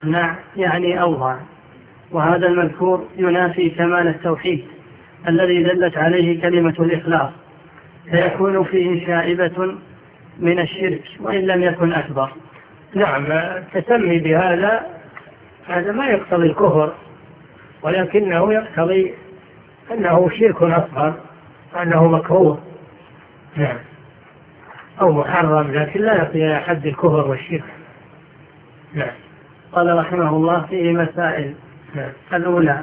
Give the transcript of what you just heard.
يعني أوضع، وهذا المذكور ينافي كمال التوحيد الذي دلت عليه كلمة الإخلاص، فيكون فيه شائبة من الشرك وإن لم يكن أكبر. نعم، التسمي بهذا ما يقتضي الكفر، ولكنه يقتضي أنه شرك أصغر، أنه مكروه نعم أو محرم، لكن لا يصل إلى حد الكفر والشرك. نعم. قال رحمه الله فيه مسائل. الأولى